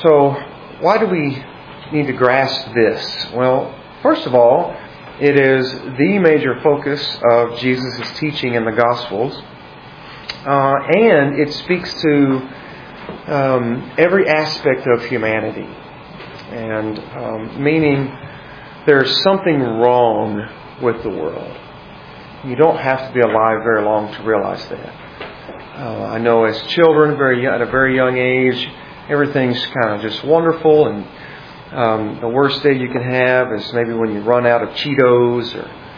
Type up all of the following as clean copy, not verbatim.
So, why do we need to grasp this? Well, first of all, it is the major focus of Jesus' teaching in the Gospels. And it speaks to every aspect of humanity. And meaning there's something wrong with the world. You don't have to be alive very long to realize that. I know as children, at a very young age, everything's kind of just wonderful, and the worst day you can have is maybe when you run out of Cheetos,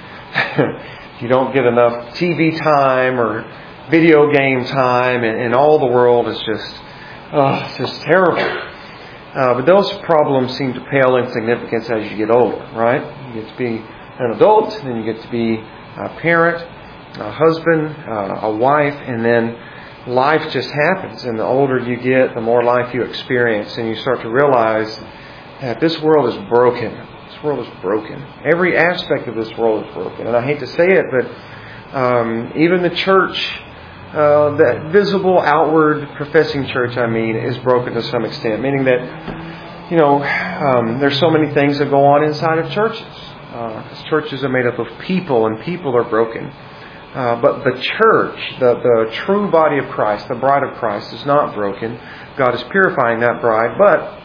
or you don't get enough TV time or video game time, and all the world is just terrible. But those problems seem to pale in significance as you get older, right? You get to be an adult, then you get to be a parent, a husband, a wife, and then life just happens. And the older you get, the more life you experience, and you start to realize that this world is broken. This world is broken. Every aspect of this world is broken. And I hate to say it, but even the church, that visible, outward, professing church, is broken to some extent. Meaning that, there's so many things that go on inside of churches. Because churches are made up of people, and people are broken. But the church, the true body of Christ, the bride of Christ, is not broken. God is purifying that bride.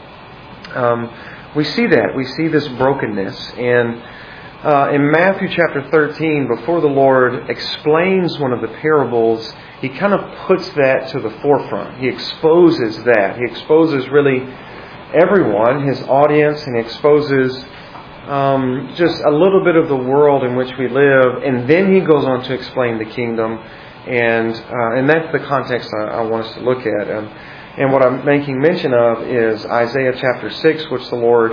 But we see that. We see this brokenness. And in Matthew chapter 13, before the Lord explains one of the parables, He kind of puts that to the forefront. He exposes that. He exposes really everyone, His audience, and He exposes just a little bit of the world in which we live, and then He goes on to explain the kingdom, and that's the context I want us to look at. And what I'm making mention of is Isaiah chapter 6, which the Lord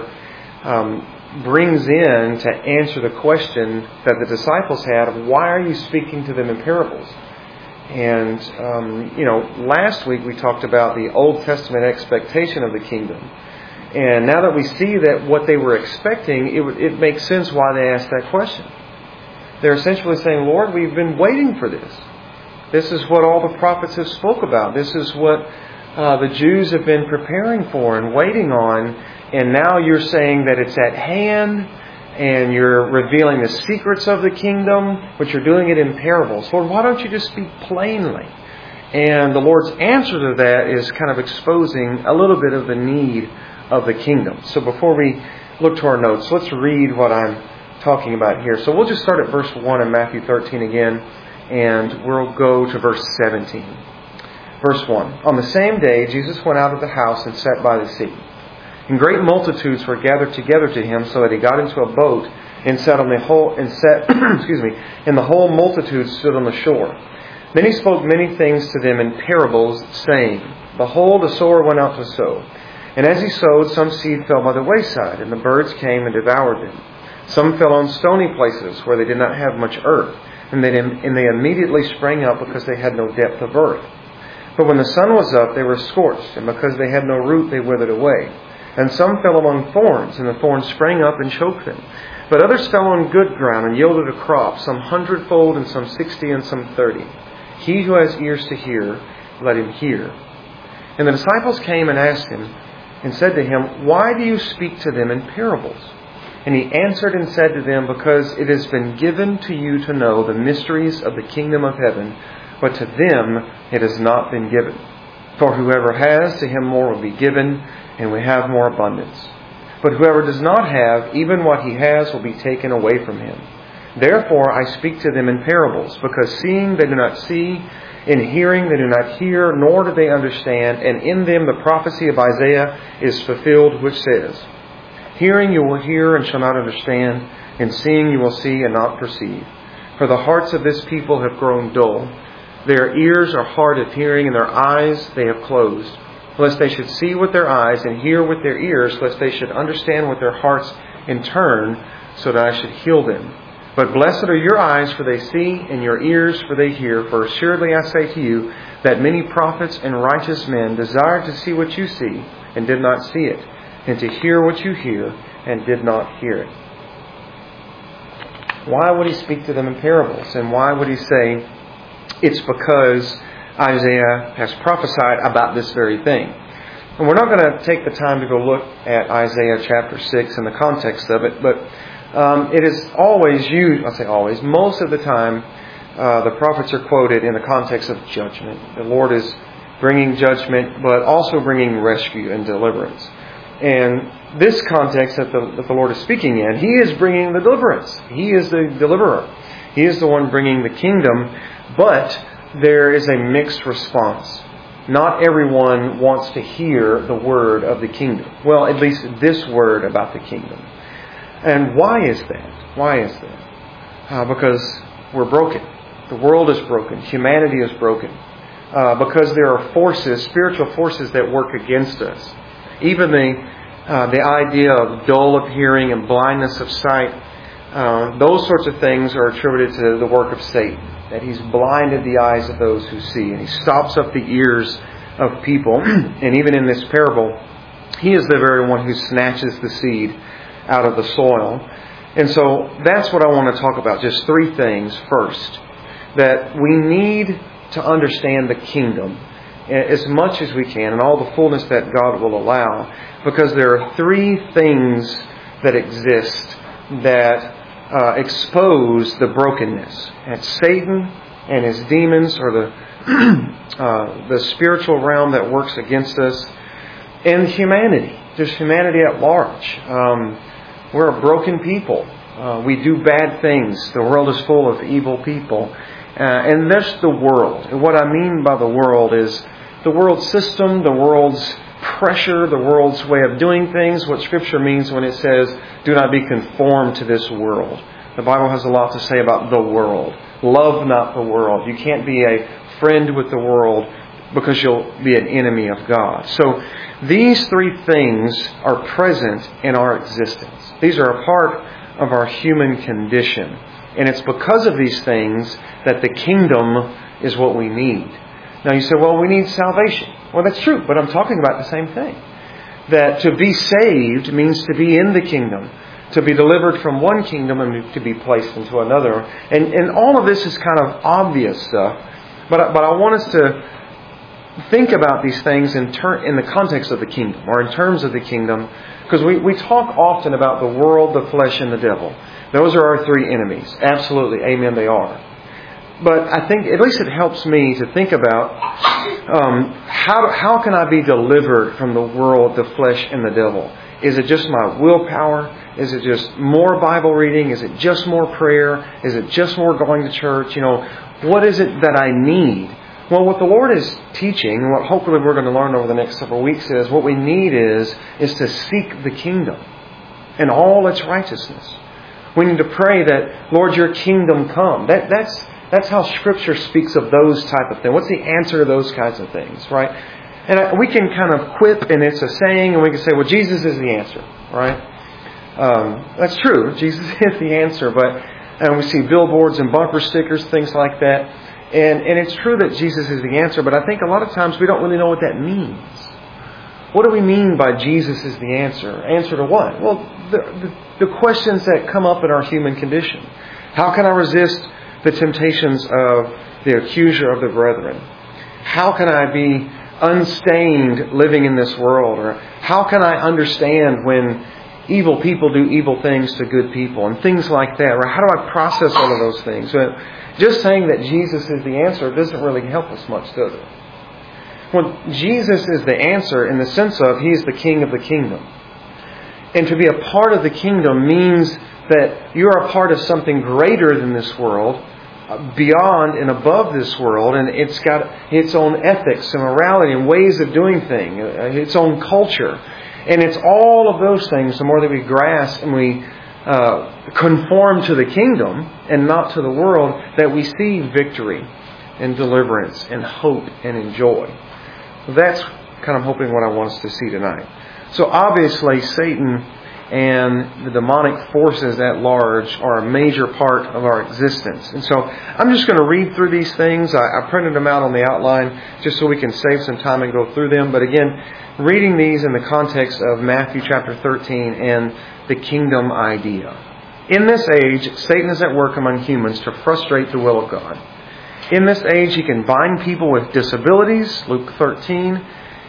brings in to answer the question that the disciples had of why are you speaking to them in parables? And last week we talked about the Old Testament expectation of the kingdom. And now that we see that what they were expecting, it makes sense why they asked that question. They're essentially saying, Lord, we've been waiting for this. This is what all the prophets have spoke about. This is what the Jews have been preparing for and waiting on. And now you're saying that it's at hand, and you're revealing the secrets of the kingdom, but you're doing it in parables. Lord, why don't you just speak plainly? And the Lord's answer to that is kind of exposing a little bit of the need of the kingdom. So before we look to our notes, let's read what I'm talking about here. So we'll just start at verse 1 in Matthew 13 again, and we'll go to verse 17. Verse 1. On the same day, Jesus went out of the house and sat by the sea. And great multitudes were gathered together to Him, so that He got into a boat and sat on the whole and the whole multitude stood on the shore. Then He spoke many things to them in parables, saying, Behold, a sower went out to sow. And as he sowed, some seed fell by the wayside, and the birds came and devoured them. Some fell on stony places where they did not have much earth, and they immediately sprang up because they had no depth of earth. But when the sun was up, they were scorched, and because they had no root, they withered away. And some fell among thorns, and the thorns sprang up and choked them. But others fell on good ground and yielded a crop, some 100-fold, and some 60, and some 30. He who has ears to hear, let him hear. And the disciples came and asked Him, and said to Him, Why do you speak to them in parables? And He answered and said to them, Because it has been given to you to know the mysteries of the kingdom of heaven, but to them it has not been given. For whoever has, to him more will be given, and we have more abundance. But whoever does not have, even what he has will be taken away from him. Therefore I speak to them in parables, because seeing they do not see, in hearing they do not hear, nor do they understand, and in them the prophecy of Isaiah is fulfilled, which says, Hearing you will hear and shall not understand, and seeing you will see and not perceive. For the hearts of this people have grown dull. Their ears are hard of hearing, and their eyes they have closed, lest they should see with their eyes and hear with their ears, lest they should understand with their hearts and turn, so that I should heal them. But blessed are your eyes, for they see, and your ears, for they hear. For assuredly I say to you, that many prophets and righteous men desired to see what you see, and did not see it, and to hear what you hear, and did not hear it. Why would He speak to them in parables? And why would He say, it's because Isaiah has prophesied about this very thing? And we're not going to take the time to go look at Isaiah chapter 6 and the context of it, but it is always used, I say always, most of the time, the prophets are quoted in the context of judgment. The Lord is bringing judgment, but also bringing rescue and deliverance. And this context that the Lord is speaking in, He is bringing the deliverance. He is the deliverer. He is the one bringing the kingdom, but there is a mixed response. Not everyone wants to hear the word of the kingdom. Well, at least this word about the kingdom. And why is that? Why is that? Because we're broken. The world is broken. Humanity is broken. Because there are forces, spiritual forces that work against us. Even the idea of dull of hearing and blindness of sight, those sorts of things are attributed to the work of Satan. That he's blinded the eyes of those who see. And he stops up the ears of people. And even in this parable, he is the very one who snatches the seed out of the soil. And so that's what I want to talk about. Just three things. First, that we need to understand the kingdom as much as we can and all the fullness that God will allow. Because there are three things that exist that expose the brokenness. And Satan and his demons, or the spiritual realm that works against us, and humanity, just humanity at large. We're a broken people. We do bad things. The world is full of evil people. And that's the world. And what I mean by the world is the world system, the world's pressure, the world's way of doing things, what Scripture means when it says, do not be conformed to this world. The Bible has a lot to say about the world. Love not the world. You can't be a friend with the world because you'll be an enemy of God. So these three things are present in our existence. These are a part of our human condition. And it's because of these things that the kingdom is what we need. Now you say, well, we need salvation. Well, that's true, but I'm talking about the same thing. That to be saved means to be in the kingdom, to be delivered from one kingdom and to be placed into another. And all of this is kind of obvious stuff, but I want us to think about these things in the context of the kingdom, or in terms of the kingdom, because we talk often about the world, the flesh, and the devil. Those are our three enemies. Absolutely, amen, they are. But I think at least it helps me to think about how can I be delivered from the world, the flesh, and the devil? Is it just my willpower? Is it just more Bible reading? Is it just more prayer? Is it just more going to church? What is it that I need? Well, what the Lord is teaching, and what hopefully we're going to learn over the next several weeks, is what we need is to seek the kingdom and all its righteousness. We need to pray that, Lord, your kingdom come. That's how Scripture speaks of those type of things. What's the answer to those kinds of things, right? And we can kind of quip, and it's a saying, and we can say, well, Jesus is the answer, right? That's true. Jesus is the answer, and we see billboards and bumper stickers, things like that. And it's true that Jesus is the answer, but I think a lot of times we don't really know what that means. What do we mean by Jesus is the answer? Answer to what? Well, the questions that come up in our human condition. How can I resist the temptations of the accuser of the brethren? How can I be unstained living in this world? Or how can I understand when evil people do evil things to good people and things like that? Or how do I process all of those things? Just saying that Jesus is the answer doesn't really help us much, does it? Well, Jesus is the answer in the sense of He is the King of the kingdom. And to be a part of the kingdom means that you are a part of something greater than this world, beyond and above this world, and it's got its own ethics and morality and ways of doing things, its own culture. And it's all of those things, the more that we grasp and we conform to the kingdom and not to the world, that we see victory and deliverance and hope and joy. That's kind of hoping what I want us to see tonight. So obviously Satan and the demonic forces at large are a major part of our existence. And so I'm just going to read through these things. I printed them out on the outline just so we can save some time and go through them. But again, reading these in the context of Matthew chapter 13 and the kingdom idea. In this age, Satan is at work among humans to frustrate the will of God. In this age, he can bind people with disabilities, Luke 13.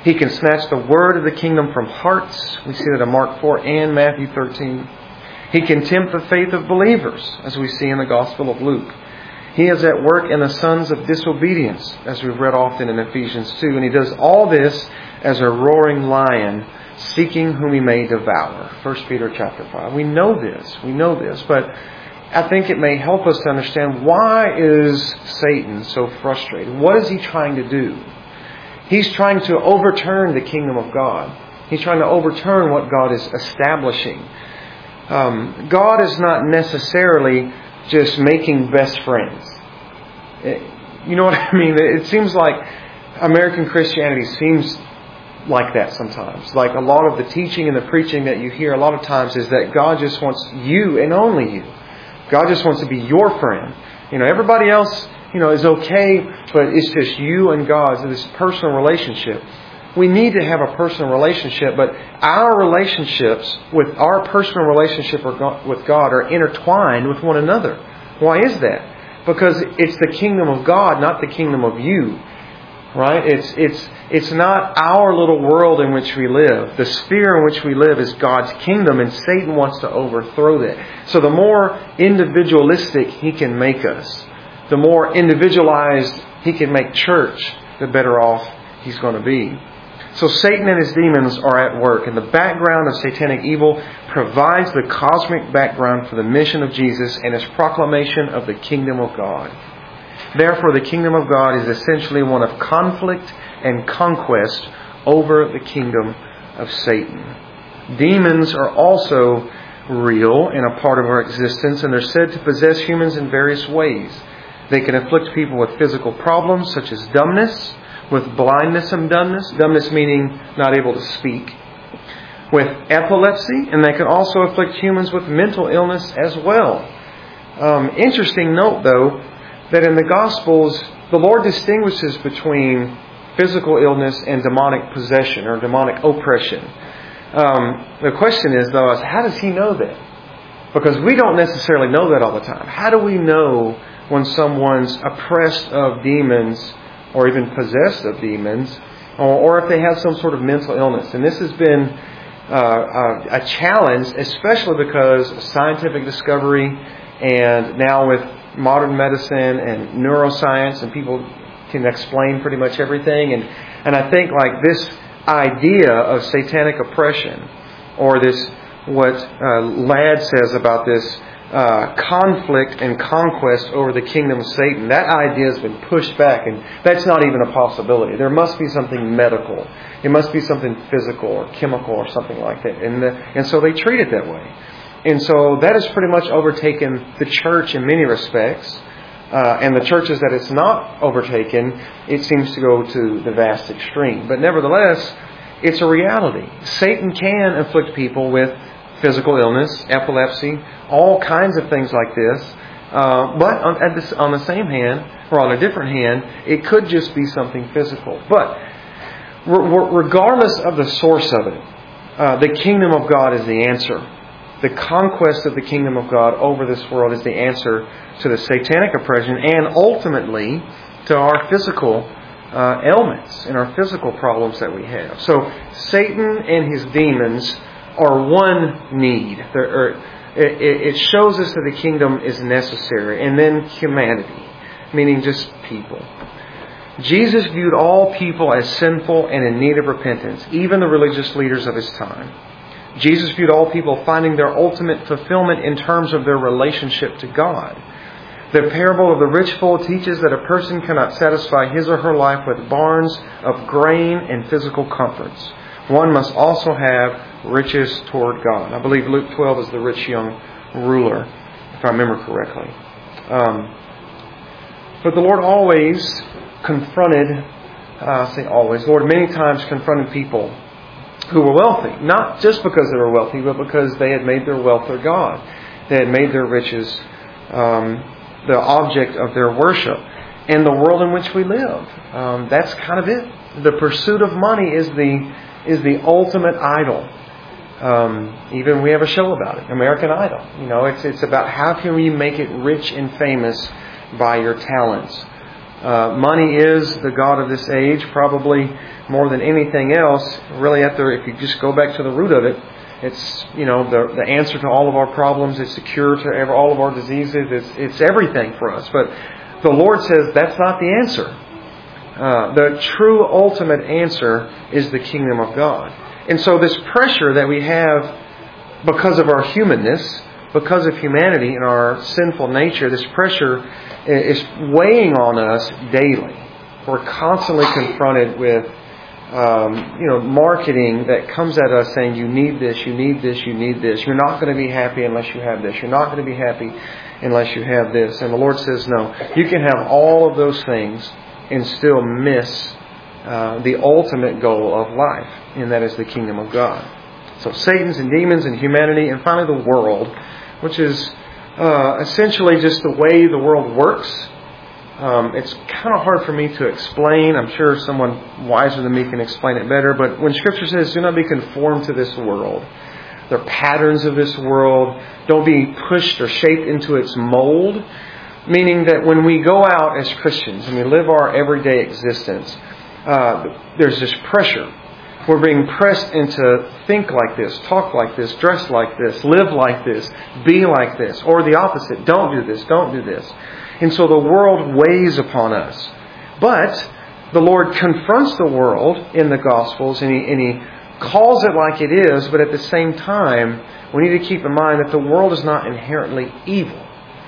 He can snatch the word of the kingdom from hearts. We see that in Mark 4 and Matthew 13. He can tempt the faith of believers, as we see in the Gospel of Luke. He is at work in the sons of disobedience, as we've read often in Ephesians 2. And He does all this as a roaring lion, seeking whom He may devour. 1 Peter chapter 5. We know this. But I think it may help us to understand, why is Satan so frustrated? What is he trying to do? He's trying to overturn the kingdom of God. He's trying to overturn what God is establishing. God is not necessarily just making best friends. You know what I mean? It seems like American Christianity seems like that sometimes. Like a lot of the teaching and the preaching that you hear a lot of times is that God just wants you and only you. God just wants to be your friend. Everybody else, is okay, but it's just you and God. So this personal relationship. We need to have a personal relationship, but our relationships with our personal relationship with God are intertwined with one another. Why is that? Because it's the kingdom of God, not the kingdom of you. Right? It's not our little world in which we live. The sphere in which we live is God's kingdom, and Satan wants to overthrow that. So the more individualistic he can make us, the more individualized he can make church, the better off he's going to be. So Satan and his demons are at work, and the background of satanic evil provides the cosmic background for the mission of Jesus and His proclamation of the kingdom of God. Therefore, the kingdom of God is essentially one of conflict and conquest over the kingdom of Satan. Demons are also real and a part of our existence, and they're said to possess humans in various ways. They can afflict people with physical problems such as dumbness, with blindness and dumbness meaning not able to speak, with epilepsy, and they can also afflict humans with mental illness as well. Interesting note, though, that in the Gospels, the Lord distinguishes between physical illness and demonic possession or demonic oppression. The question is, though, how does He know that? Because we don't necessarily know that all the time. How do we know when someone's oppressed of demons or even possessed of demons, or if they have some sort of mental illness? And this has been a challenge, especially because of scientific discovery, and now with modern medicine and neuroscience, and people can explain pretty much everything. And I think like this idea of satanic oppression, or this, what Ladd says about this conflict and conquest over the kingdom of Satan, that idea has been pushed back, and that's not even a possibility. There must be something medical. It must be something physical or chemical or something like that. And so they treat it that way. And so that has pretty much overtaken the church in many respects. And the churches that it's not overtaken, it seems to go to the vast extreme. But nevertheless, it's a reality. Satan can afflict people with physical illness, epilepsy, all kinds of things like this. But on the same hand, or on a different hand, it could just be something physical. But regardless of the source of it, the kingdom of God is the answer. The conquest of the kingdom of God over this world is the answer to the satanic oppression, and ultimately to our physical ailments and our physical problems that we have. So Satan and his demons are one need. It shows us that the kingdom is necessary. And then humanity, meaning just people. Jesus viewed all people as sinful and in need of repentance, even the religious leaders of His time. Jesus viewed all people finding their ultimate fulfillment in terms of their relationship to God. The parable of the rich fool teaches that a person cannot satisfy his or her life with barns of grain and physical comforts. One must also have riches toward God. I believe Luke 12 is the rich young ruler, if I remember correctly. But the Lord always confronted, Lord many times confronted people who were wealthy. Not just because they were wealthy, but because they had made their wealth their God. They had made their riches the object of their worship. And the world in which we live, that's kind of it. The pursuit of money is the ultimate idol. Even we have a show about it, American Idol. You know, it's about how can we make it rich and famous by your talents. Money is the god of this age, probably more than anything else. Really, if you just go back to the root of it, it's the answer to all of our problems. It's the cure to all of our diseases. It's everything for us. But the Lord says that's not the answer. The true ultimate answer is the kingdom of God. And so this pressure that we have because of our humanness, because of humanity and our sinful nature, this pressure is weighing on us daily. We're constantly confronted with marketing that comes at us saying, you need this, you need this, you need this. You're not going to be happy unless you have this. You're not going to be happy unless you have this. And the Lord says, no, you can have all of those things and still miss the ultimate goal of life, and that is the kingdom of God. So Satan's and demons and humanity, and finally the world, which is essentially just the way the world works. It's kind of hard for me to explain. I'm sure someone wiser than me can explain it better. But when Scripture says, do not be conformed to this world, the patterns of this world, don't be pushed or shaped into its mold. Meaning that when we go out as Christians and we live our everyday existence, there's this pressure. We're being pressed into think like this, talk like this, dress like this, live like this, be like this, or the opposite. Don't do this, don't do this. And so the world weighs upon us. But the Lord confronts the world in the Gospels and He calls it like it is, but at the same time, we need to keep in mind that the world is not inherently evil.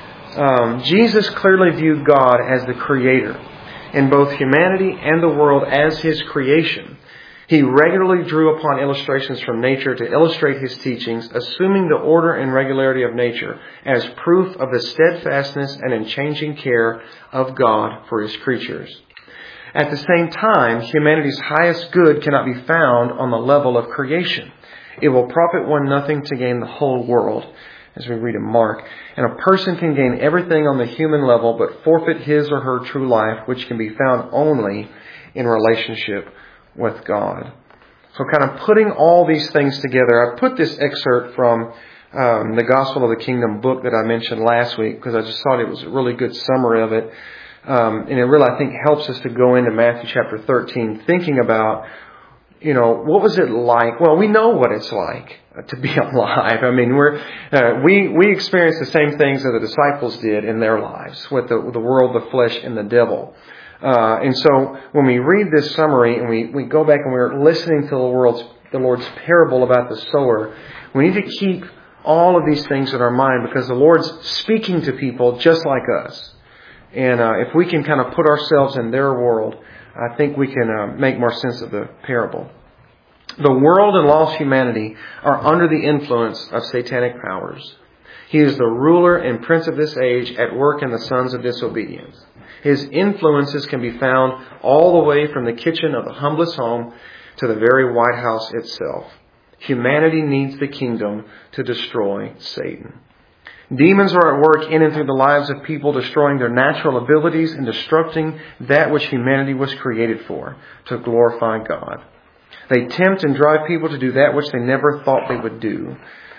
Jesus clearly viewed God as the Creator in both humanity and the world as His creation. He regularly drew upon illustrations from nature to illustrate His teachings, assuming the order and regularity of nature as proof of the steadfastness and unchanging care of God for His creatures. At the same time, humanity's highest good cannot be found on the level of creation. It will profit one nothing to gain the whole world, as we read in Mark. And a person can gain everything on the human level, but forfeit his or her true life, which can be found only in relationship with God. So kind of putting all these things together, I put this excerpt from the Gospel of the Kingdom book that I mentioned last week, because I just thought it was a really good summary of it. And it really, I think, helps us to go into Matthew chapter 13, thinking about, what was it like? Well, we know what it's like to be alive. I mean, we experience the same things that the disciples did in their lives with the world, the flesh, and the devil. And so when we read this summary and we go back and we're listening to the Lord's parable about the sower, we need to keep all of these things in our mind, because the Lord's speaking to people just like us. And if we can kind of put ourselves in their world, I think we can make more sense of the parable. The world and lost humanity are under the influence of satanic powers. He is the ruler and prince of this age at work in the sons of disobedience. His influences can be found all the way from the kitchen of the humblest home to the very White House itself. Humanity needs the kingdom to destroy Satan. Demons are at work in and through the lives of people, destroying their natural abilities and destructing that which humanity was created for, to glorify God. They tempt and drive people to do that which they never thought they would do.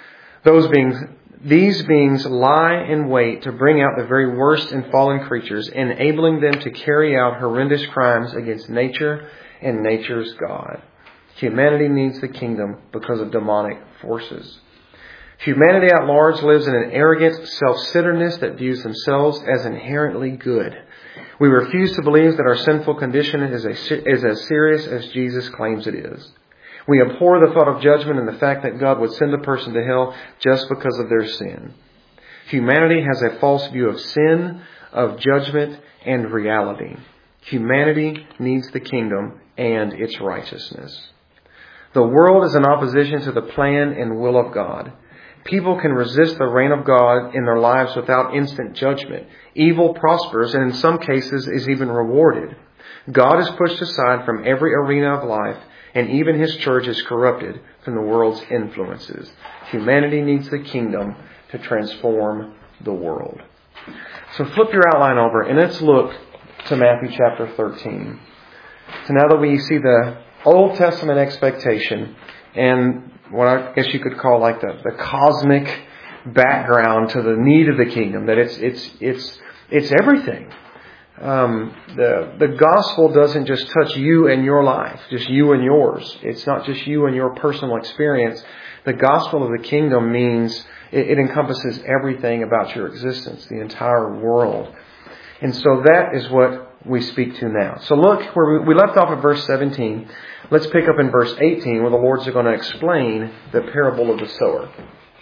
These beings lie in wait to bring out the very worst in fallen creatures, enabling them to carry out horrendous crimes against nature and nature's God. Humanity needs the kingdom because of demonic forces. Humanity at large lives in an arrogant self-centeredness that views themselves as inherently good. We refuse to believe that our sinful condition is as serious as Jesus claims it is. We abhor the thought of judgment and the fact that God would send a person to hell just because of their sin. Humanity has a false view of sin, of judgment, and reality. Humanity needs the kingdom and its righteousness. The world is in opposition to the plan and will of God. People can resist the reign of God in their lives without instant judgment. Evil prospers and in some cases is even rewarded. God is pushed aside from every arena of life, and even His church is corrupted from the world's influences. Humanity needs the kingdom to transform the world. So flip your outline over and let's look to Matthew chapter 13. So now that we see the Old Testament expectation and what I guess you could call like the cosmic background to the need of the kingdom, that it's everything. The gospel doesn't just touch you and your life, just you and yours. It's not just you and your personal experience. The gospel of the kingdom means it encompasses everything about your existence, the entire world. And so that is what we speak to now. So look, where we left off at verse 17. Let's pick up in verse 18 where the Lord's going to explain the parable of the sower.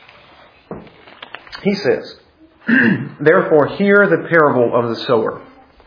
He says, "Therefore hear the parable of the sower.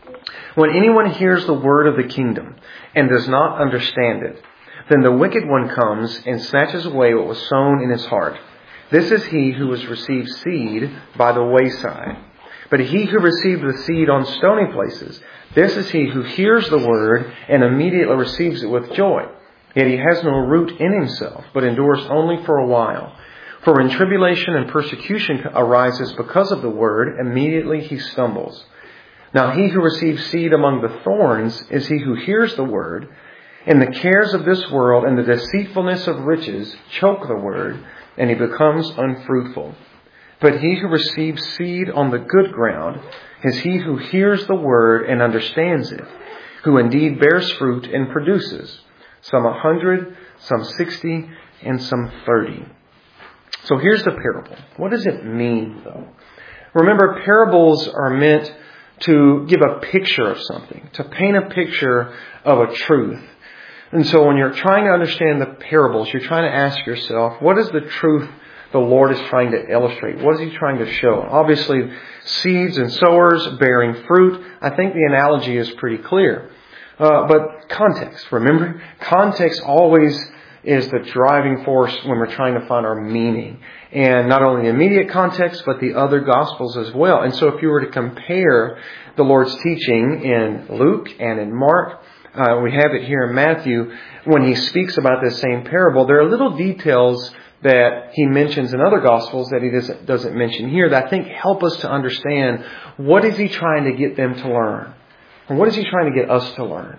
When anyone hears the word of the kingdom and does not understand it, then the wicked one comes and snatches away what was sown in his heart. This is he who has received seed by the wayside. But he who received the seed on stony places, this is he who hears the word and immediately receives it with joy. Yet he has no root in himself, but endures only for a while. For when tribulation and persecution arises because of the word, immediately he stumbles. Now he who receives seed among the thorns is he who hears the word, and the cares of this world and the deceitfulness of riches choke the word, and he becomes unfruitful. But he who receives seed on the good ground is he who hears the word and understands it, who indeed bears fruit and produces, some 100, some 60, and some 30. So here's the parable. What does it mean, though? Remember, parables are meant to give a picture of something, to paint a picture of a truth. And so when you're trying to understand the parables, you're trying to ask yourself, what is the truth the Lord is trying to illustrate? What is He trying to show? Obviously, seeds and sowers bearing fruit. I think the analogy is pretty clear. But context, remember? Context always is the driving force when we're trying to find our meaning. And not only the immediate context, but the other Gospels as well. And so if you were to compare the Lord's teaching in Luke and in Mark, we have it here in Matthew, when He speaks about this same parable, there are little details that He mentions in other Gospels that He doesn't mention here that I think help us to understand what is He trying to get them to learn. And what is He trying to get us to learn?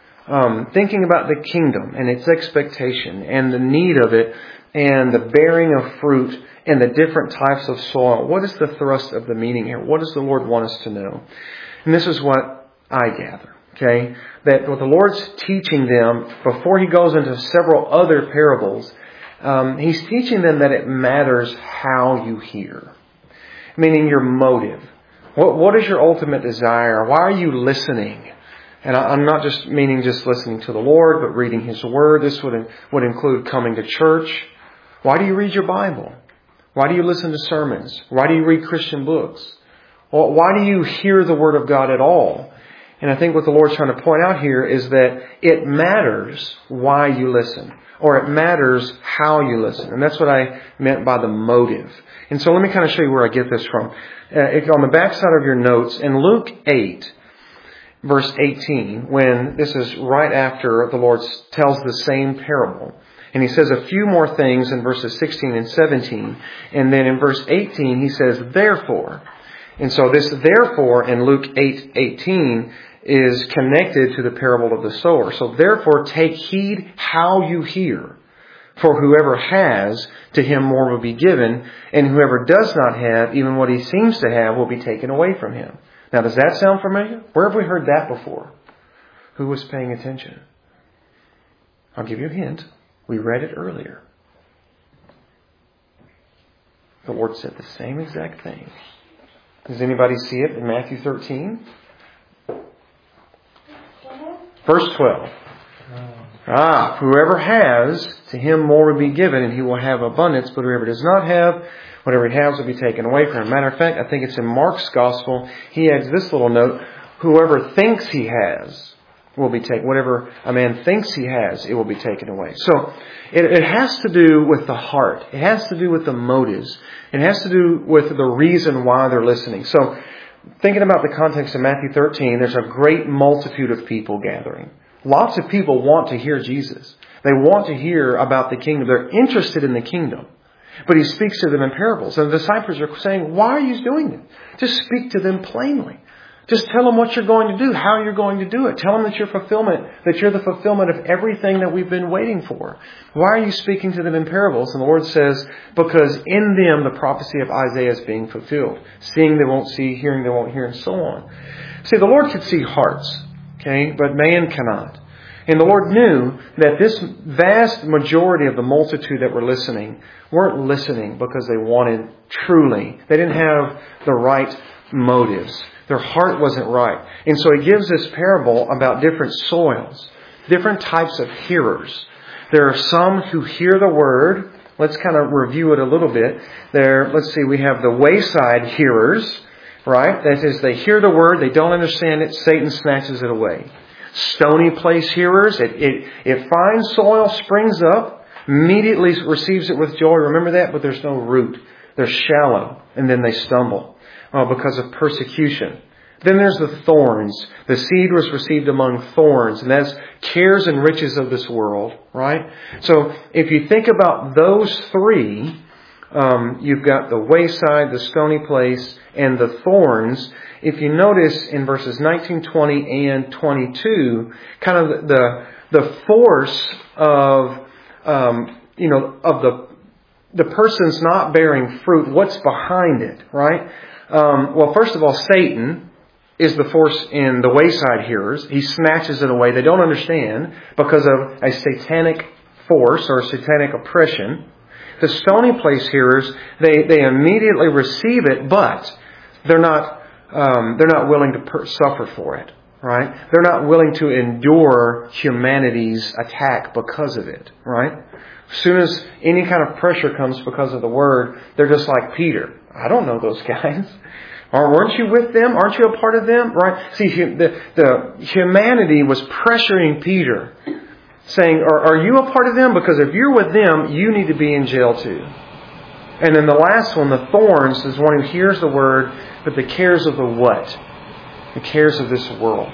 Thinking about the kingdom and its expectation and the need of it and the bearing of fruit and the different types of soil. What is the thrust of the meaning here? What does the Lord want us to know? And this is what I gather. Okay? That what the Lord's teaching them before He goes into several other parables, He's teaching them that it matters how you hear. Meaning your motive. What is your ultimate desire? Why are you listening? And I'm not just meaning just listening to the Lord, but reading His Word. This would include coming to church. Why do you read your Bible? Why do you listen to sermons? Why do you read Christian books? Well, why do you hear the Word of God at all? And I think what the Lord's trying to point out here is that it matters why you listen. Or it matters how you listen. And that's what I meant by the motive. And so let me kind of show you where I get this from. On the back side of your notes, in Luke 8, verse 18, when this is right after the Lord tells the same parable. And He says a few more things in verses 16 and 17. And then in verse 18, He says, therefore. And so this therefore in Luke 8:18 is connected to the parable of the sower. So therefore take heed how you hear. For whoever has, to him more will be given. And whoever does not have, even what he seems to have, will be taken away from him. Now, does that sound familiar? Where have we heard that before? Who was paying attention? I'll give you a hint. We read it earlier. The Lord said the same exact thing. Does anybody see it in Matthew 13? Verse 12. Whoever has, to him more will be given, and he will have abundance. But whoever does not have, whatever he has will be taken away from him. Matter of fact, I think it's in Mark's Gospel. He adds this little note. Whoever thinks he has will be taken. Whatever a man thinks he has, it will be taken away. So it has to do with the heart. It has to do with the motives. It has to do with the reason why they're listening. So thinking about the context of Matthew 13, there's a great multitude of people gathering. Lots of people want to hear Jesus. They want to hear about the kingdom. They're interested in the kingdom. But He speaks to them in parables. And the disciples are saying, why are you doing it? Just speak to them plainly. Just tell them what you're going to do, how you're going to do it. Tell them that you're the fulfillment of everything that we've been waiting for. Why are you speaking to them in parables? And the Lord says, because in them the prophecy of Isaiah is being fulfilled. Seeing they won't see, hearing they won't hear, and so on. See, the Lord could see hearts, okay, but man cannot. And the Lord knew that this vast majority of the multitude that were listening weren't listening because they wanted truly. They didn't have the right motives. Their heart wasn't right. And so He gives this parable about different soils, different types of hearers. There are some who hear the word. Let's kind of review it a little bit. Let's see, we have the wayside hearers, right? That is, they hear the word, they don't understand it, Satan snatches it away. Stony place hearers, it finds soil, springs up, immediately receives it with joy. Remember that? But there's no root. They're shallow, and then they stumble because of persecution. Then there's the thorns. The seed was received among thorns, and that's cares and riches of this world, right? So if you think about those three, you've got the wayside, the stony place, and the thorns. If you notice in verses 19, 20, and 22, kind of the force of the person's not bearing fruit, what's behind it, right? Well, first of all, Satan is the force in the wayside hearers. He snatches it away. They don't understand because of a satanic force or satanic oppression. The stony place hearers, they immediately receive it, but they're not willing to suffer for it, right? They're not willing to endure humanity's attack because of it, right? As soon as any kind of pressure comes because of the word, they're just like Peter. I don't know those guys. Or weren't you with them? Aren't you a part of them? Right? See, the humanity was pressuring Peter, saying, are you a part of them? Because if you're with them, you need to be in jail too. And then the last one, the thorns, is one who hears the word, but the cares of the what? The cares of this world.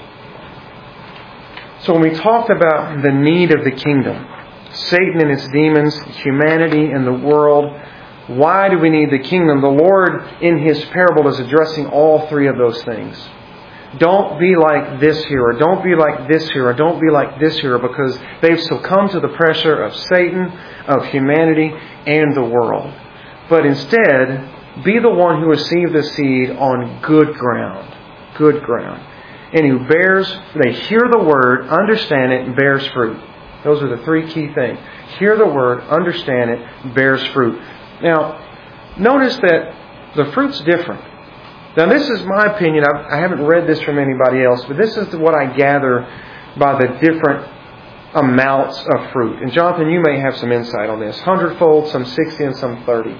So when we talked about the need of the kingdom, Satan and its demons, humanity and the world, why do we need the kingdom? The Lord, in His parable, is addressing all three of those things. Don't be like this hero. Don't be like this hero. Don't be like this hero, because they've succumbed to the pressure of Satan, of humanity, and the world. But instead, be the one who received the seed on good ground. Good ground. And who they hear the word, understand it, and bears fruit. Those are the three key things. Hear the word, understand it, bears fruit. Now, notice that the fruit's different. Now, this is my opinion. I haven't read this from anybody else, but this is what I gather by the different amounts of fruit. And Jonathan, you may have some insight on this. 100-fold, some 60, and some 30.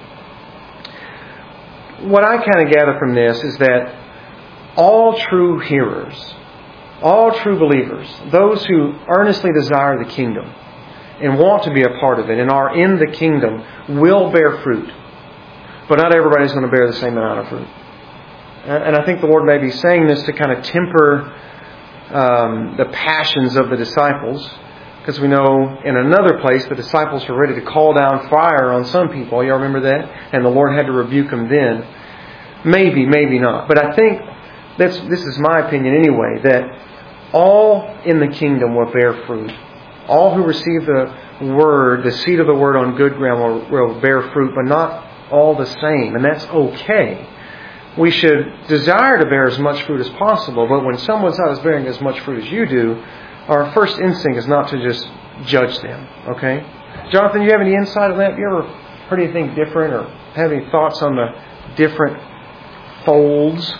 What I kind of gather from this is that all true hearers, all true believers, those who earnestly desire the kingdom and want to be a part of it and are in the kingdom, will bear fruit. But not everybody's going to bear the same amount of fruit. And I think the Lord may be saying this to kind of temper the passions of the disciples. Because we know in another place the disciples were ready to call down fire on some people. You all remember that? And the Lord had to rebuke them then. Maybe, maybe not. But I think this is my opinion anyway, that all in the kingdom will bear fruit. All who receive the word, the seed of the word on good ground will bear fruit, but not all the same. And that's okay. We should desire to bear as much fruit as possible, but when someone's not as bearing as much fruit as you do, our first instinct is not to just judge them. Okay? Jonathan, you have any insight on that? Have you ever heard anything different or have any thoughts on the different folds?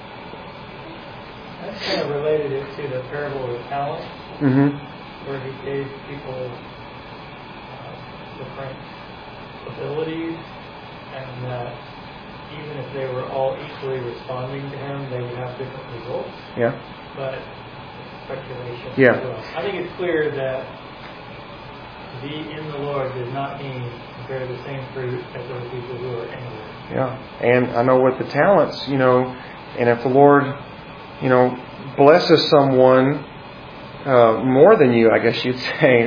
That's kind of related it to the parable of the talents. Mm-hmm. Where He gave people different abilities, and that even if they were all equally responding to Him, they would have different results. Yeah. But speculation. Yeah. As well. I think it's clear that be in the Lord does not mean bear the same fruit as those people who are anywhere. Yeah. And I know with the talents, and if the Lord, blesses someone more than you, I guess you'd say,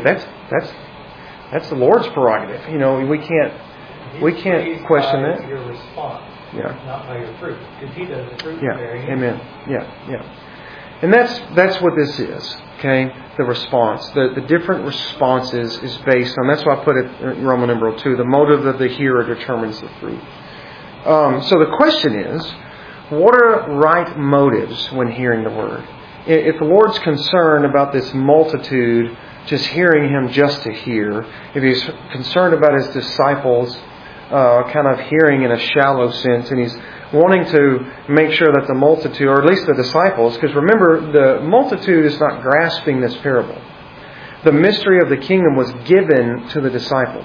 that's the Lord's prerogative. We can't question that. Your response. not by your fruit. Because He does the fruit bearing. Amen. Yeah. And that's what this is. Okay, the response, the different responses is based on. That's why I put it in Roman numeral 2. The motive of the hearer determines the fruit. So the question is, what are right motives when hearing the word? If the Lord's concerned about this multitude just hearing Him just to hear, if He's concerned about His disciples kind of hearing in a shallow sense, and He's wanting to make sure that the multitude, or at least the disciples, because remember, the multitude is not grasping this parable. The mystery of the kingdom was given to the disciples.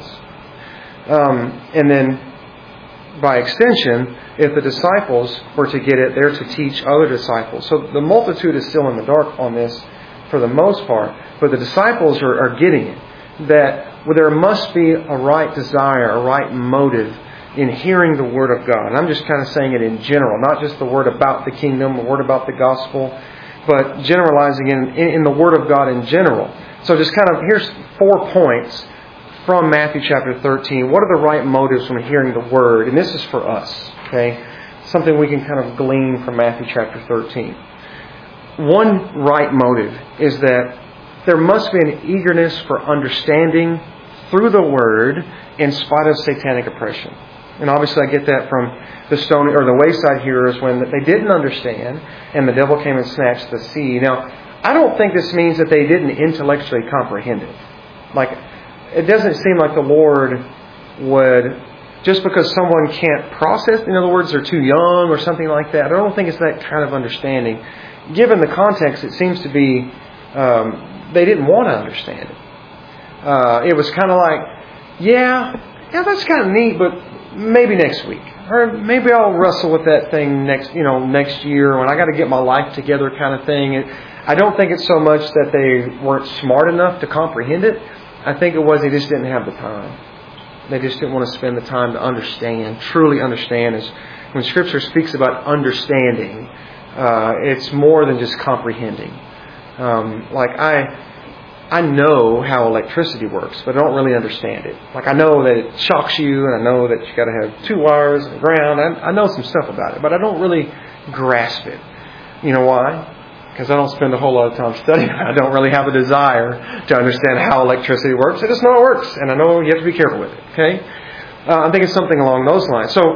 And then, by extension, if the disciples were to get it, they're to teach other disciples. So the multitude is still in the dark on this for the most part, but the disciples are getting it. That there must be a right desire, a right motive in hearing the Word of God. And I'm just kind of saying it in general, not just the Word about the kingdom, the Word about the gospel, but generalizing in the Word of God in general. So just kind of, here's 4 points from Matthew chapter 13. What are the right motives when hearing the Word? And this is for us, okay? Something we can kind of glean from Matthew chapter 13. One right motive is that there must be an eagerness for understanding through the Word in spite of satanic oppression. And obviously I get that from the stone or the wayside hearers when they didn't understand and the devil came and snatched the seed. Now, I don't think this means that they didn't intellectually comprehend it. Like, it doesn't seem like the Lord would, just because someone can't process, in other words, they're too young or something like that. I don't think it's that kind of understanding. Given the context, it seems to be they didn't want to understand it. It was kind of like, yeah, that's kind of neat, but maybe next week, or maybe I'll wrestle with that thing next year when I got to get my life together, kind of thing. I don't think it's so much that they weren't smart enough to comprehend it. I think it was they just didn't have the time. They just didn't want to spend the time to understand, truly understand. Is when Scripture speaks about understanding, it's more than just comprehending. Like I know how electricity works, but I don't really understand it. Like I know that it shocks you, and I know that you got to have 2 wires and ground. I know some stuff about it, but I don't really grasp it. You know why? Because I don't spend a whole lot of time studying it. I don't really have a desire to understand how electricity works. I just know it works, and I know you have to be careful with it. Okay? I think it's something along those lines. So,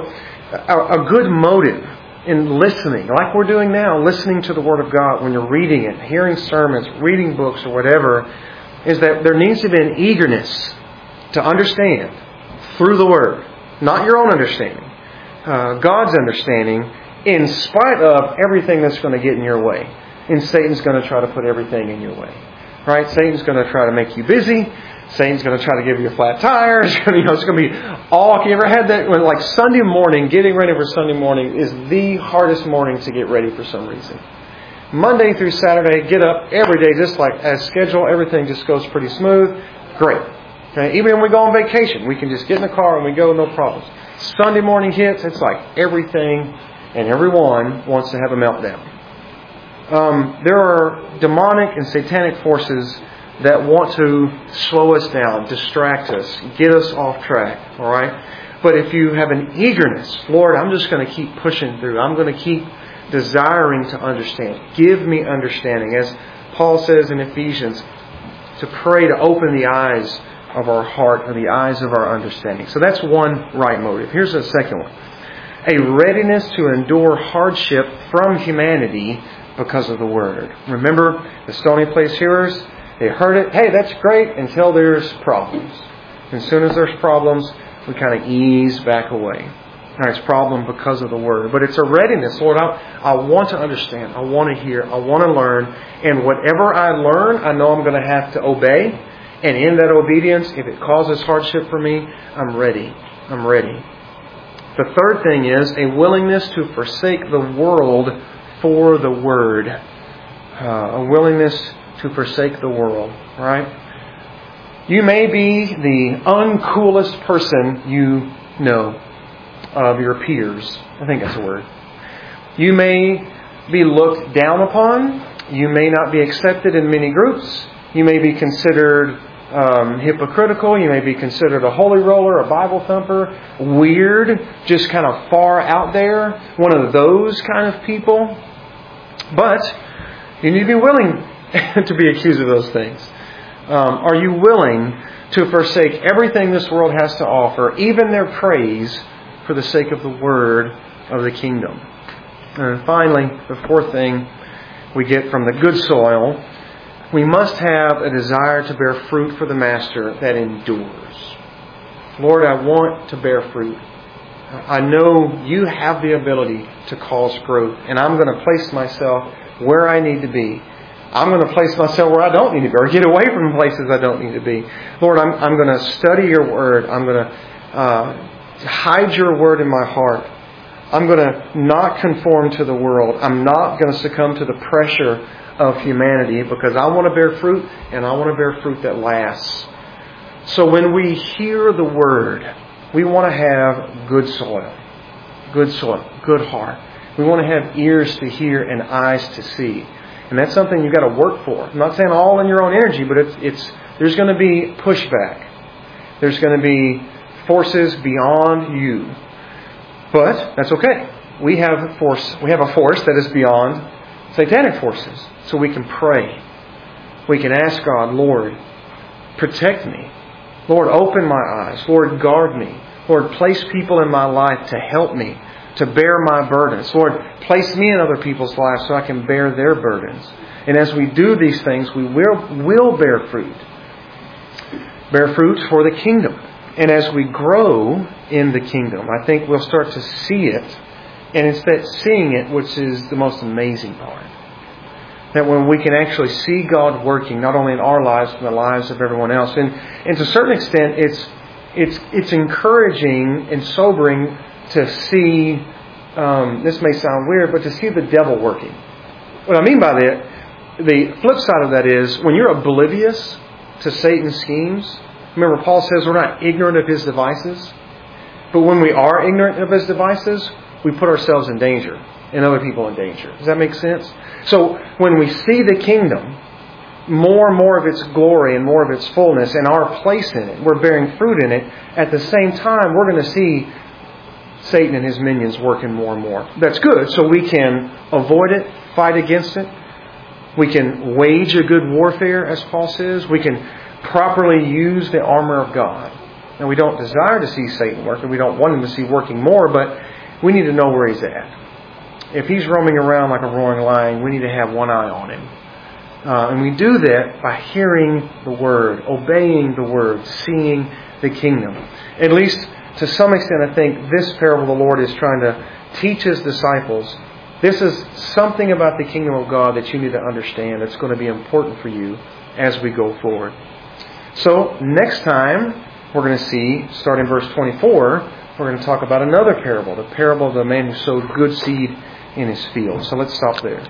a good motive in listening, like we're doing now, listening to the Word of God when you're reading it, hearing sermons, reading books or whatever, is that there needs to be an eagerness to understand through the Word. Not your own understanding. God's understanding in spite of everything that's going to get in your way. And Satan's going to try to put everything in your way. Right? Satan's going to try to make you busy. Satan's going to try to give you a flat tire. It's going to be all. Have you ever had that? When, like, Sunday morning, getting ready for Sunday morning is the hardest morning to get ready for some reason. Monday through Saturday, get up every day, just like as scheduled. Everything just goes pretty smooth. Great. Okay? Even when we go on vacation, we can just get in the car and we go, no problems. Sunday morning hits, it's like everything and everyone wants to have a meltdown. There are demonic and satanic forces that want to slow us down, distract us, get us off track. All right? But if you have an eagerness, Lord, I'm just going to keep pushing through. I'm going to keep desiring to understand. Give me understanding. As Paul says in Ephesians, to pray to open the eyes of our heart or the eyes of our understanding. So that's one right motive. Here's a second one. A readiness to endure hardship from humanity because of the Word. Remember the stony place hearers? They heard it. Hey, that's great until there's problems. As soon as there's problems, we kind of ease back away. All right, it's a problem because of the Word. But it's a readiness. Lord, I want to understand. I want to hear. I want to learn. And whatever I learn, I know I'm going to have to obey. And in that obedience, if it causes hardship for me, I'm ready. I'm ready. The third thing is a willingness to forsake the world for the Word. A willingness to forsake the world. Right? You may be the uncoolest person you know of your peers. I think that's a word. You may be looked down upon. You may not be accepted in many groups. You may be considered hypocritical. You may be considered a holy roller, a Bible thumper, weird, just kind of far out there, one of those kind of people. But you need to be willing to be accused of those things. Are you willing to forsake everything this world has to offer, even their praise, for the sake of the word of the kingdom? And finally, the fourth thing we get from the good soil, we must have a desire to bear fruit for the Master that endures. Lord, I want to bear fruit. I know you have the ability to cause growth, and I'm going to place myself where I need to be. I'm going to place myself where I don't need to be, or get away from places I don't need to be. Lord, I'm going to study your word. I'm going to hide your word in my heart. I'm going to not conform to the world. I'm not going to succumb to the pressure of humanity, because I want to bear fruit, and I want to bear fruit that lasts. So when we hear the word, we want to have good soil, good heart. We want to have ears to hear and eyes to see. And that's something you've got to work for. I'm not saying all in your own energy, but there's going to be pushback. There's going to be forces beyond you. But that's okay. We have a force that is beyond satanic forces. So we can pray. We can ask God, Lord, protect me. Lord, open my eyes. Lord, guard me. Lord, place people in my life to help me, to bear my burdens. Lord, place me in other people's lives so I can bear their burdens. And as we do these things, we will bear fruit. Bear fruit for the kingdom. And as we grow in the kingdom, I think we'll start to see it. And it's that seeing it which is the most amazing part. That when we can actually see God working, not only in our lives, but in the lives of everyone else. And to a certain extent, it's encouraging and sobering to see, this may sound weird, but to see the devil working. What I mean by that, the flip side of that is, when you're oblivious to Satan's schemes, remember Paul says we're not ignorant of his devices. But when we are ignorant of his devices, we put ourselves in danger and other people in danger. Does that make sense? So when we see the kingdom, more and more of its glory and more of its fullness and our place in it, we're bearing fruit in it, at the same time we're going to see Satan and his minions working more and more. That's good, so we can avoid it, fight against it. We can wage a good warfare, as Paul says. We can properly use the armor of God. Now, we don't desire to see Satan work, and we don't want him to see working more, but we need to know where he's at. If he's roaming around like a roaring lion, we need to have one eye on him. And we do that by hearing the Word, obeying the Word, seeing the kingdom. At least to some extent, I think this parable the Lord is trying to teach His disciples. This is something about the kingdom of God that you need to understand. It's going to be important for you as we go forward. So next time, we're going to see, starting in verse 24, we're going to talk about another parable, the parable of the man who sowed good seed in his field. So let's stop there.